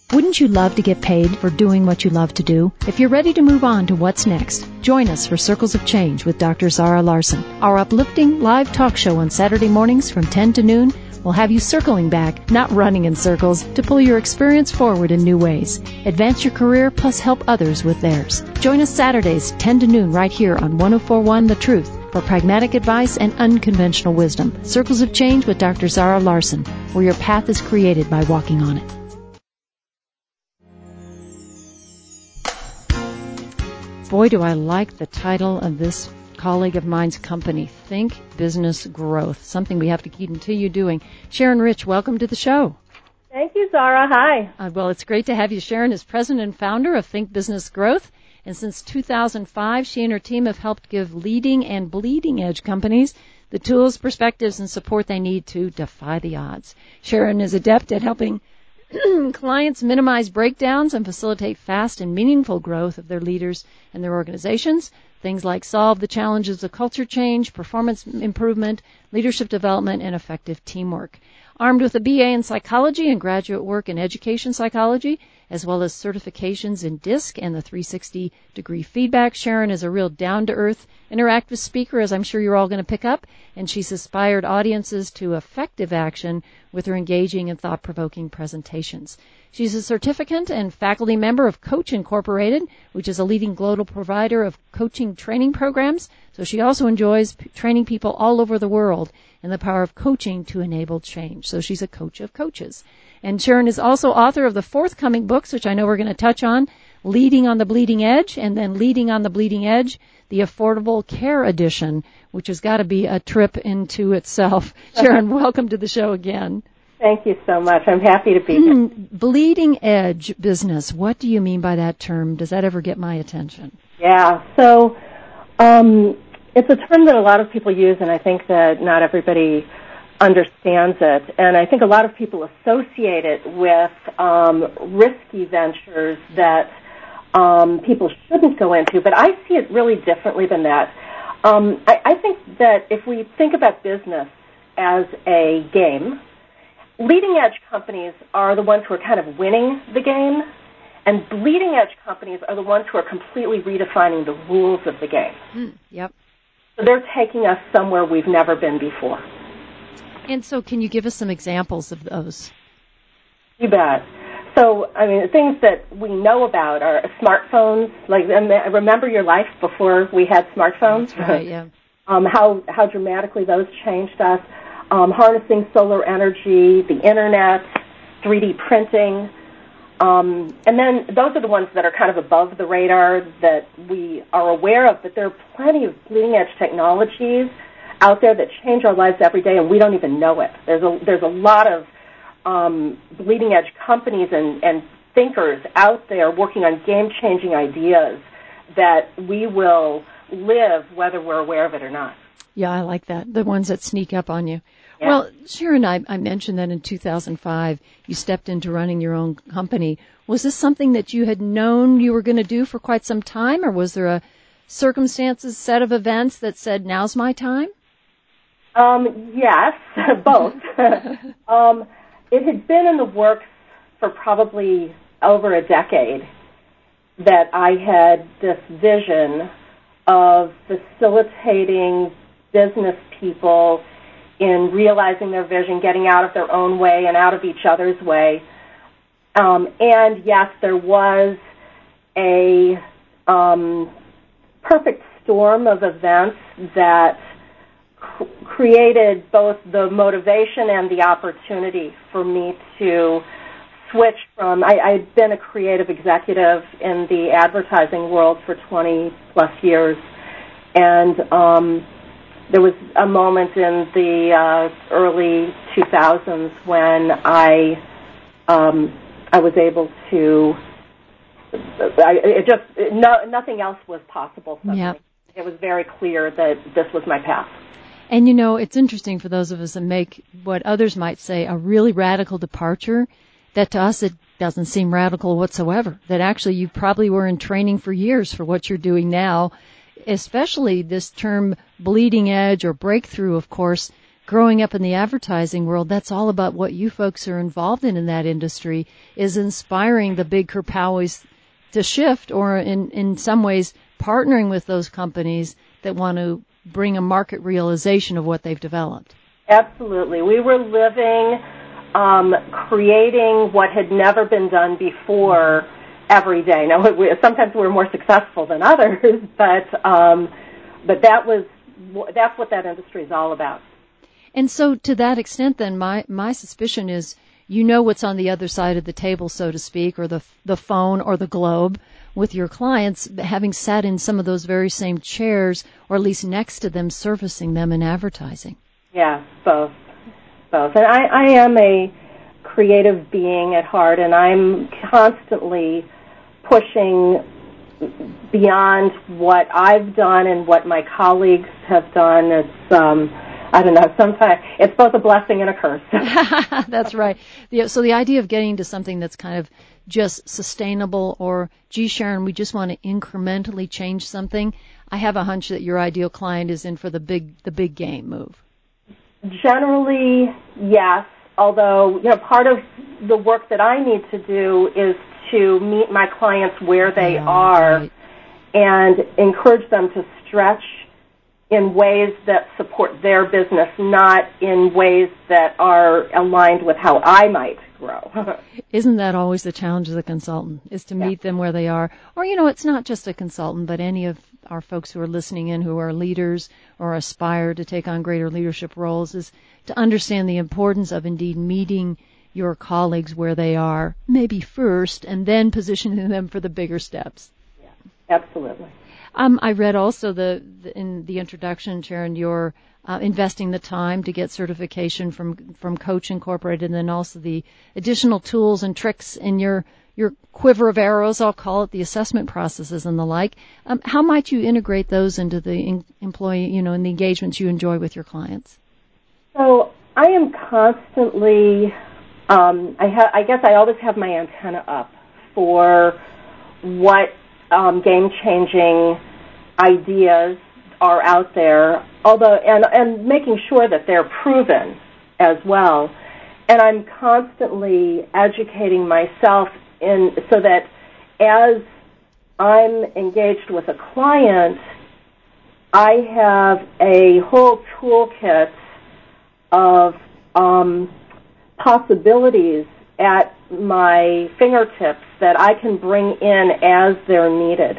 Wouldn't you love to get paid for doing what you love to do? If you're ready to move on to what's next, join us for Circles of Change with Dr. Zara Larson. Our uplifting live talk show on Saturday mornings from 10 to noon will have you circling back, not running in circles, to pull your experience forward in new ways. Advance your career plus help others with theirs. Join us Saturdays 10 to noon right here on 104.1 The Truth for pragmatic advice and unconventional wisdom. Circles of Change with Dr. Zara Larson, where your path is created by walking on it. Boy, do I like the title of this colleague of mine's company, Think Business Growth, something we have to continue doing. Sharon Rich, welcome to the show. Thank you, Zara. Hi. Well, it's great to have you. Sharon is president and founder of Think Business Growth, and since 2005, she and her team have helped give leading and bleeding edge companies the tools, perspectives, and support they need to defy the odds. Sharon is adept at helping clients minimize breakdowns and facilitate fast and meaningful growth of their leaders and their organizations. Things like solve the challenges of culture change, performance improvement, leadership development, and effective teamwork. Armed with a BA in psychology and graduate work in education psychology, as well as certifications in DISC and the 360-degree feedback, Sharon is a real down-to-earth, interactive speaker, as I'm sure you're all going to pick up, and she's inspired audiences to effective action with her engaging and thought-provoking presentations. She's a certificate and faculty member of Coach Incorporated, which is a leading global provider of coaching training programs. So she also enjoys training people all over the world in the power of coaching to enable change. So she's a coach of coaches. And Sharon is also author of the forthcoming books, which I know we're going to touch on, Leading on the Bleeding Edge, and then Leading on the Bleeding Edge, the Affordable Care Edition, which has got to be a trip into itself. Sharon, welcome to the show again. Thank you so much. I'm happy to be here. Bleeding edge business. What do you mean by that term? Does that ever get my attention? Yeah. So it's a term that a lot of people use, and I think that not everybody understands it. And I think a lot of people associate it with risky ventures that people shouldn't go into. But I see it really differently than that. I think that if we think about business as a game, leading-edge companies are the ones who are kind of winning the game, and bleeding-edge companies are the ones who are completely redefining the rules of the game. Yep. So they're taking us somewhere we've never been before. And so can you give us some examples of those? You bet. So, I mean, the things that we know about are smartphones. Like, remember your life before we had smartphones? That's right, yeah. How dramatically those changed us. Harnessing solar energy, the internet, 3D printing. And then those are the ones that are kind of above the radar that we are aware of, but there are plenty of bleeding-edge technologies out there that change our lives every day, and we don't even know it. There's a lot of bleeding-edge companies and thinkers out there working on game-changing ideas that we will live whether we're aware of it or not. Yeah, I like that, the ones that sneak up on you. Yeah. Well, Sharon, I mentioned that in 2005 you stepped into running your own company. Was this something that you had known you were going to do for quite some time, or was there a circumstances, set of events that said, now's my time? Yes, both. It had been in the works for probably over a decade that I had this vision of facilitating business people in realizing their vision, getting out of their own way and out of each other's way. And yes, there was a perfect storm of events that created both the motivation and the opportunity for me to switch from, I'd been a creative executive in the advertising world for 20-plus years, and there was a moment in the early 2000s when I was able to, nothing else was possible suddenly. Yep. It was very clear that this was my path. And, you know, it's interesting for those of us that make what others might say a really radical departure, that to us it doesn't seem radical whatsoever, that actually you probably were in training for years for what you're doing now, especially this term bleeding edge or breakthrough, of course, growing up in the advertising world, that's all about what you folks are involved in that industry, is inspiring the big Kerpowies to shift, or in some ways partnering with those companies that want to bring a market realization of what they've developed. Absolutely. We were living, creating what had never been done before every day. Now, sometimes we're more successful than others, but that's what that industry is all about. And so to that extent, then, my suspicion is you know what's on the other side of the table, so to speak, or the phone or the globe with your clients, having sat in some of those very same chairs, or at least next to them, servicing them in advertising. Yeah, both. And I am a creative being at heart, and I'm constantly pushing beyond what I've done and what my colleagues have done. It's I don't know, sometimes it's both a blessing and a curse. That's right. So the idea of getting to something that's kind of just sustainable, or, gee, Sharon, we just want to incrementally change something, I have a hunch that your ideal client is in for the big game move. Generally, yes, although, part of the work that I need to do is to meet my clients where they are, right, and encourage them to stretch in ways that support their business, not in ways that are aligned with how I might grow. Isn't that always the challenge of the consultant, is to meet them where they are? Or, it's not just a consultant, but any of our folks who are listening in who are leaders or aspire to take on greater leadership roles, is to understand the importance of indeed meeting your colleagues where they are, maybe first, and then positioning them for the bigger steps. Yeah, absolutely. I read also in the introduction, Sharon, you're investing the time to get certification from Coach Incorporated, and then also the additional tools and tricks in your quiver of arrows, I'll call it, the assessment processes and the like. How might you integrate those into the employee, in the engagements you enjoy with your clients? So I am constantly, I guess I always have my antenna up for what game-changing ideas are out there, although and making sure that they're proven as well. And I'm constantly educating myself so that as I'm engaged with a client, I have a whole toolkit of possibilities at my fingertips that I can bring in as they're needed.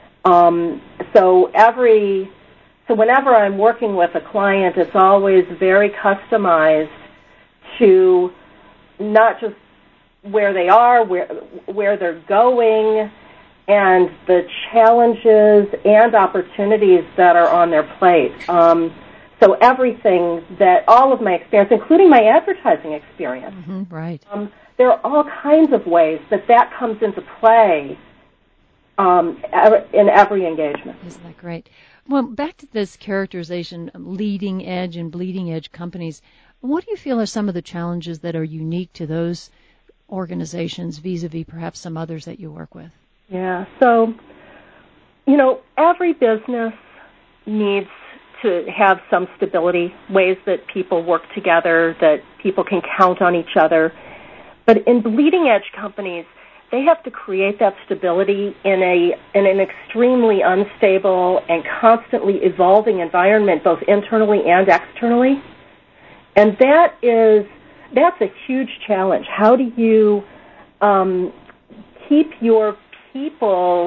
So whenever I'm working with a client, it's always very customized to not just where they are, where they're going, and the challenges and opportunities that are on their plate. So everything that all of my experience, including my advertising experience, right. There are all kinds of ways that comes into play in every engagement. Isn't that great? Well, back to this characterization, leading edge and bleeding edge companies, what do you feel are some of the challenges that are unique to those organizations vis-a-vis perhaps some others that you work with? Yeah, so, every business needs to have some stability, ways that people work together, that people can count on each other. But in bleeding edge companies, they have to create that stability in an extremely unstable and constantly evolving environment, both internally and externally. And that's a huge challenge. How do you keep your people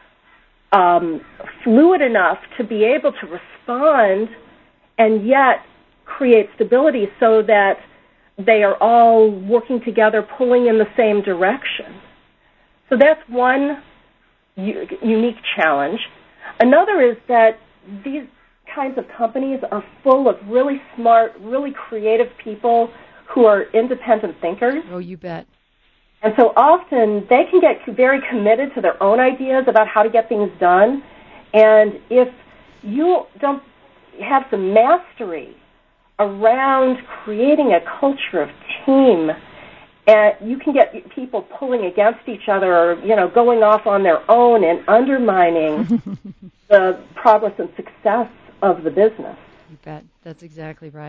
fluid enough to be able to respond and yet create stability so that they are all working together, pulling in the same direction? So that's one unique challenge. Another is that these kinds of companies are full of really smart, really creative people who are independent thinkers. Oh, you bet. And so often they can get very committed to their own ideas about how to get things done. And if you don't have some mastery around creating a culture of team, you can get people pulling against each other or, going off on their own and undermining the progress and success of the business. You bet. That's exactly right.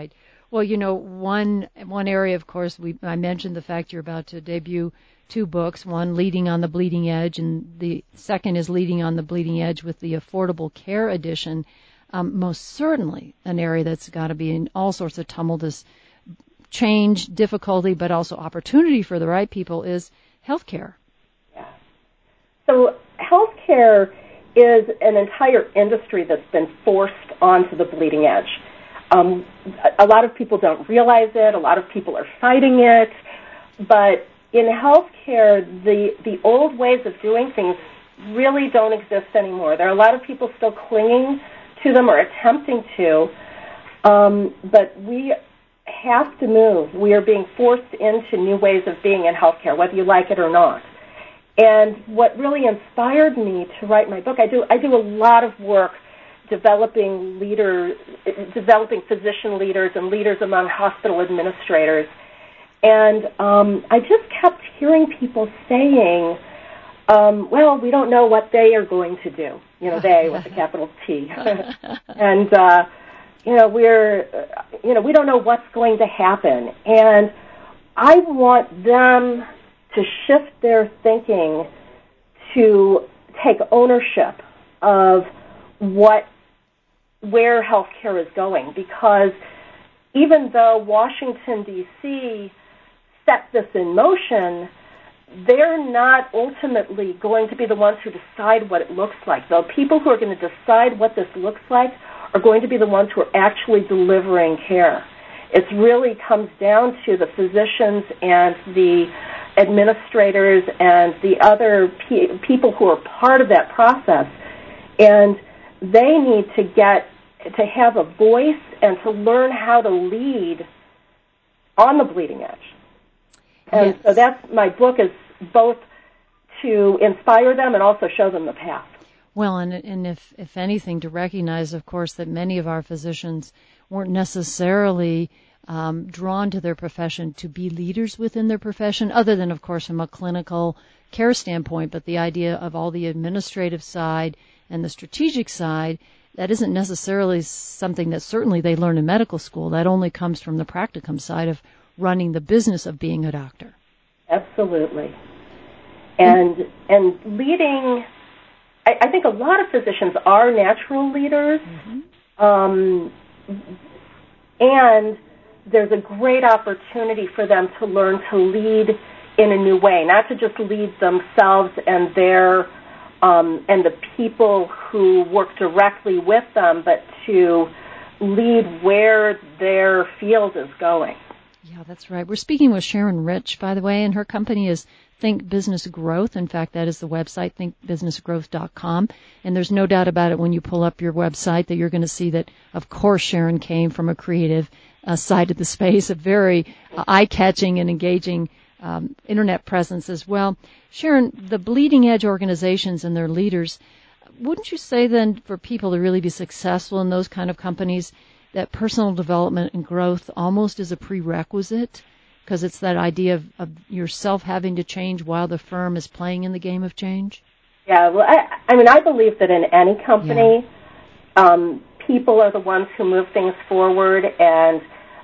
Well, one area, of course, I mentioned the fact you're about to debut 2 books, one Leading on the Bleeding Edge, and the second is Leading on the Bleeding Edge with the Affordable Care Edition. Most certainly an area that's got to be in all sorts of tumultuous change, difficulty, but also opportunity for the right people is healthcare. Yeah. So healthcare is an entire industry that's been forced onto the bleeding edge. A lot of people don't realize it. A lot of people are fighting it. But in healthcare, the old ways of doing things really don't exist anymore. There are a lot of people still clinging to them or attempting to, but we have to move. We are being forced into new ways of being in healthcare, whether you like it or not. And what really inspired me to write my book, I do a lot of work developing physician leaders and leaders among hospital administrators. And I just kept hearing people saying, well, we don't know what they are going to do, they with a capital T. And, we don't know what's going to happen. And I want them to shift their thinking to take ownership of where healthcare is going, because even though Washington, D.C. set this in motion, they're not ultimately going to be the ones who decide what it looks like. The people who are going to decide what this looks like are going to be the ones who are actually delivering care. It really comes down to the physicians and the administrators and the other people who are part of that process, and they need to have a voice and to learn how to lead on the bleeding edge. And so that's my book, is both to inspire them and also show them the path. Well, and if anything, to recognize, of course, that many of our physicians weren't necessarily drawn to their profession to be leaders within their profession, other than, of course, from a clinical care standpoint, but the idea of all the administrative side and the strategic side, that isn't necessarily something that certainly they learn in medical school. That only comes from the practicum side of running the business of being a doctor. Absolutely. And leading, I think a lot of physicians are natural leaders, and there's a great opportunity for them to learn to lead in a new way, not to just lead themselves and their and the people who work directly with them, but to lead where their field is going. Yeah, that's right. We're speaking with Sharon Rich, by the way, and her company is Think Business Growth. In fact, that is the website, thinkbusinessgrowth.com. And there's no doubt about it when you pull up your website that you're going to see that, of course, Sharon came from a creative side of the space, a very eye-catching and engaging internet presence as well. Sharon, the bleeding edge organizations and their leaders, wouldn't you say then for people to really be successful in those kind of companies that personal development and growth almost is a prerequisite, because it's that idea of yourself having to change while the firm is playing in the game of change? Yeah, well, I believe that in any company, people are the ones who move things forward, and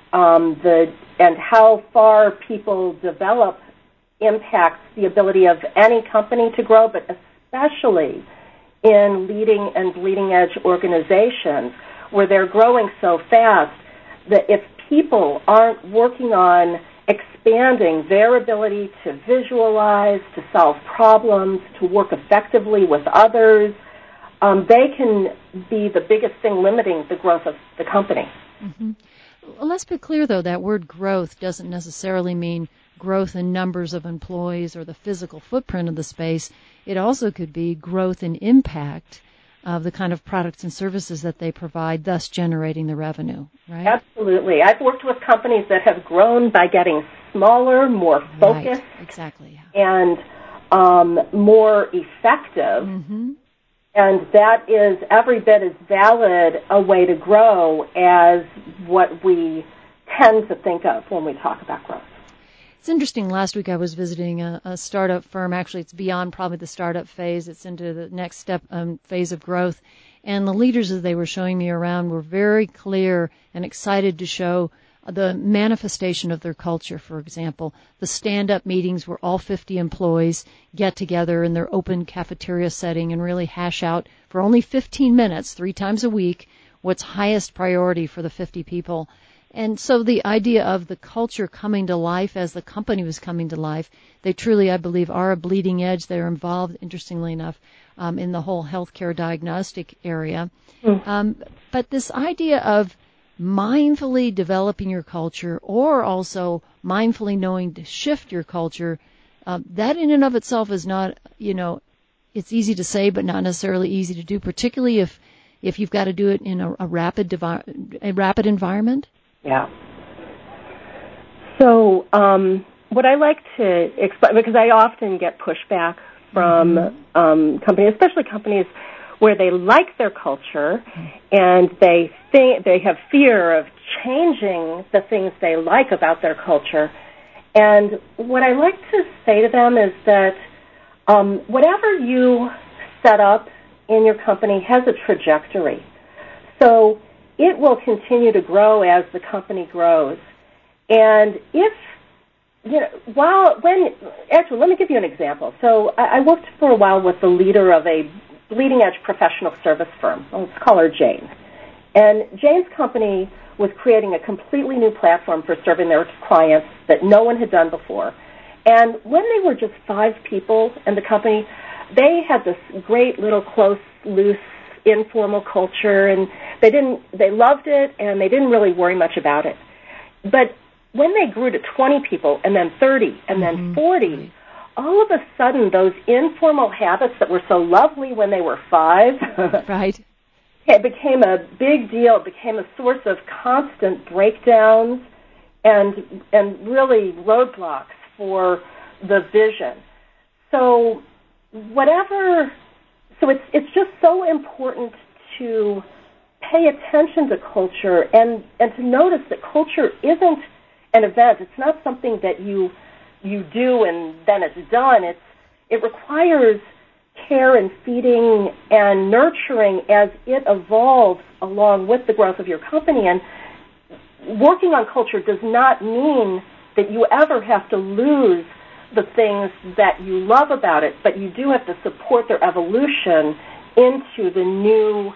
how far people develop impacts the ability of any company to grow, but especially in leading and bleeding edge organizations where they're growing so fast that if people aren't working on expanding their ability to visualize, to solve problems, to work effectively with others, they can be the biggest thing limiting the growth of the company. Mm-hmm. Well, let's be clear, though, that word growth doesn't necessarily mean growth in numbers of employees or the physical footprint of the space. It also could be growth in impact of the kind of products and services that they provide, thus generating the revenue, right? Absolutely. I've worked with companies that have grown by getting smaller, more focused, right. Exactly, and more effective. Mm-hmm. And that is every bit as valid a way to grow as what we tend to think of when we talk about growth. It's interesting. Last week I was visiting a startup firm. Actually, it's beyond probably the startup phase. It's into the next step phase of growth. And the leaders that they were showing me around were very clear and excited to show the manifestation of their culture. For example, the stand-up meetings where all 50 employees get together in their open cafeteria setting and really hash out for only 15 minutes, 3 times a week, what's highest priority for the 50 people. And so the idea of the culture coming to life as the company was coming to life, they truly, I believe, are a bleeding edge. They're involved, interestingly enough, in the whole healthcare diagnostic area. But this idea of mindfully developing your culture or also mindfully knowing to shift your culture, that in and of itself is not, it's easy to say but not necessarily easy to do, particularly if you've got to do it in a rapid environment. Yeah. So what I like to explain, because I often get pushback from companies, especially companies where they like their culture and they think they have fear of changing the things they like about their culture. And what I like to say to them is that whatever you set up in your company has a trajectory. So it will continue to grow as the company grows. And if, actually, let me give you an example. So I worked for a while with the leader of a leading-edge professional service firm. Let's call her Jane. And Jane's company was creating a completely new platform for serving their clients that no one had done before. And when they were just 5 people in the company, they had this great little close, loose, informal culture, and they loved it, and they didn't really worry much about it. But when they grew to 20 people, and then 30, and then 40, all of a sudden those informal habits that were so lovely when they were 5, right, it became a big deal. It became a source of constant breakdowns and really roadblocks for the vision. So it's just so important to pay attention to culture and to notice that culture isn't an event. It's not something that you do and then it's done. It requires care and feeding and nurturing as it evolves along with the growth of your company. And working on culture does not mean that you ever have to lose the things that you love about it, but you do have to support their evolution into the new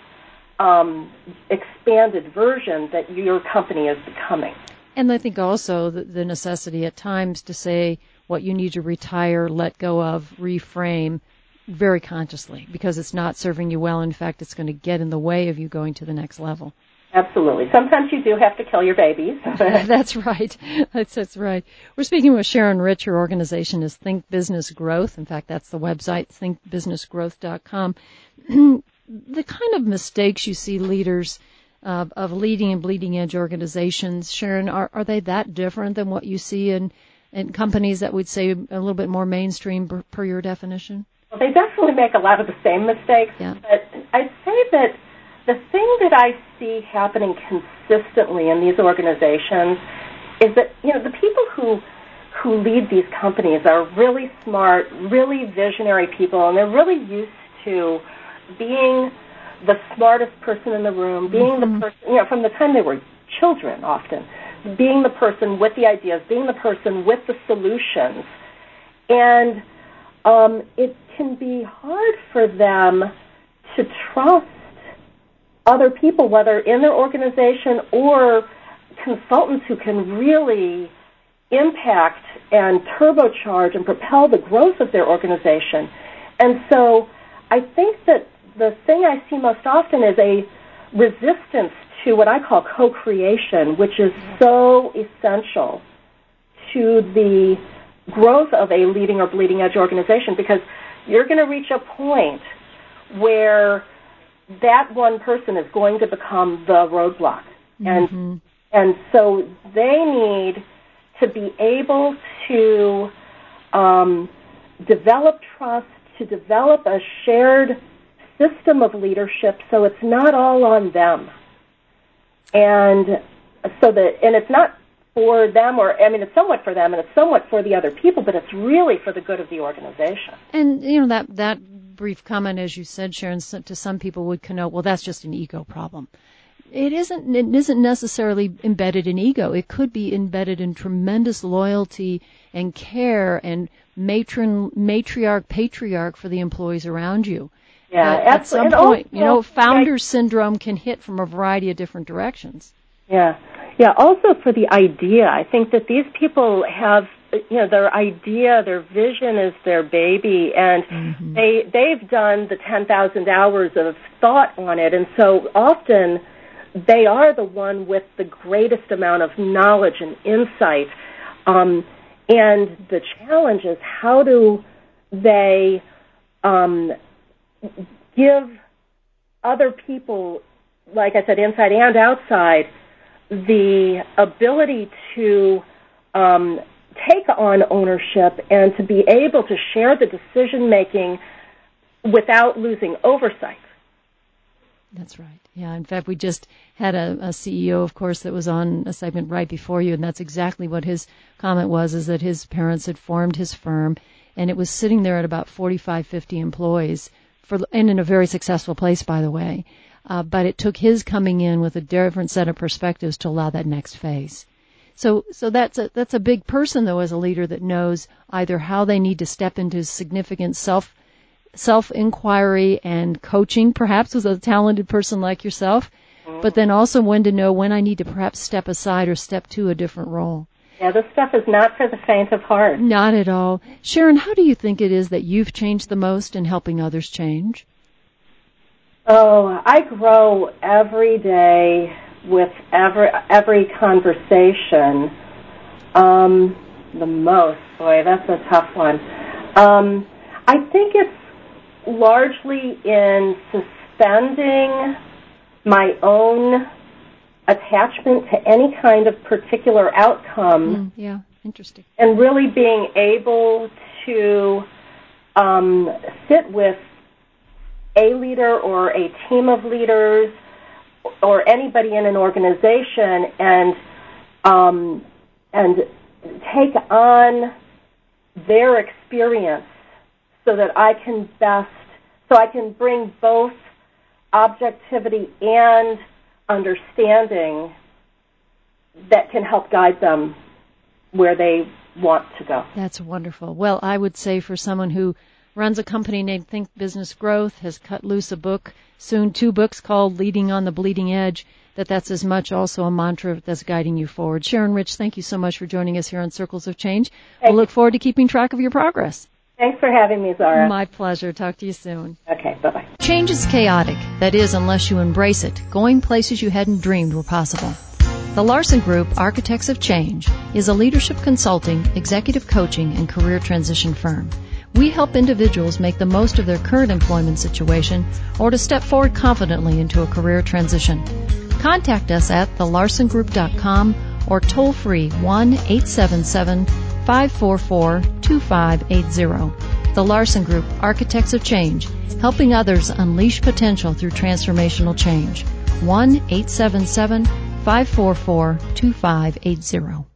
expanded version that your company is becoming. And I think also the necessity at times to say what you need to retire, let go of, reframe very consciously, because it's not serving you well. In fact, it's going to get in the way of you going to the next level. Absolutely. Sometimes you do have to kill your babies. That's right. That's right. We're speaking with Sharon Rich. Her organization is Think Business Growth. In fact, that's the website, thinkbusinessgrowth.com. The kind of mistakes you see leaders of leading and bleeding edge organizations, Sharon, are they that different than what you see in companies that would say a little bit more mainstream per your definition? Well, they definitely make a lot of the same mistakes. Yeah. But I'd say that the thing that I see happening consistently in these organizations is that, the people who lead these companies are really smart, really visionary people, and they're really used to being the smartest person in the room, being the person, from the time they were children often, being the person with the ideas, being the person with the solutions. And it can be hard for them to trust other people, whether in their organization or consultants who can really impact and turbocharge and propel the growth of their organization. And so I think that the thing I see most often is a resistance to what I call co-creation, which is so essential to the growth of a leading or bleeding edge organization, because you're going to reach a point where that one person is going to become the roadblock. And so they need to be able to develop trust, to develop a shared system of leadership so it's not all on them. And it's not for them, it's somewhat for them and it's somewhat for the other people, but it's really for the good of the organization. And, that brief comment, as you said, Sharon, to some people would connote, well, that's just an ego problem. It isn't necessarily embedded in ego. It could be embedded in tremendous loyalty and care and matriarch, patriarch for the employees around you. Yeah, at some point, founder syndrome can hit from a variety of different directions. Yeah. Yeah, also for the idea. I think that these people have, their idea, their vision is their baby, and they've done the 10,000 hours of thought on it, and so often they are the one with the greatest amount of knowledge and insight. And the challenge is, how do they give other people, like I said, inside and outside, the ability to take on ownership and to be able to share the decision-making without losing oversight. That's right. Yeah, in fact, we just had a CEO, of course, that was on a segment right before you, and that's exactly what his comment was, is that his parents had formed his firm, and it was sitting there at about 45, 50 employees, and in a very successful place, by the way. But it took his coming in with a different set of perspectives to allow that next phase. So that's a big person, though, as a leader, that knows either how they need to step into significant self-inquiry and coaching, perhaps with a talented person like yourself, but then also when to know when I need to perhaps step aside or step to a different role. Yeah, this stuff is not for the faint of heart. Not at all. Sharon, how do you think it is that you've changed the most in helping others change? Oh, I grow every day with every conversation. The most, boy, that's a tough one. I think it's largely in suspending my own attachment to any kind of particular outcome. Yeah, interesting. And really being able to sit with a leader or a team of leaders or anybody in an organization and take on their experience so that I can bring both objectivity and understanding that can help guide them where they want to go. That's wonderful. Well, I would say for someone who runs a company named Think Business Growth, has cut loose a book, soon 2 books called Leading on the Bleeding Edge, that's as much also a mantra that's guiding you forward. Sharon Rich, thank you so much for joining us here on Circles of Change. We'll look forward to keeping track of your progress. Thanks for having me, Zara. My pleasure. Talk to you soon. Okay, bye-bye. Change is chaotic. That is, unless you embrace it, going places you hadn't dreamed were possible. The Larson Group, Architects of Change, is a leadership consulting, executive coaching, and career transition firm. We help individuals make the most of their current employment situation or to step forward confidently into a career transition. Contact us at thelarsongroup.com or toll free 1-877-544-2580. The Larson Group, Architects of Change, helping others unleash potential through transformational change. 1-877-544-2580.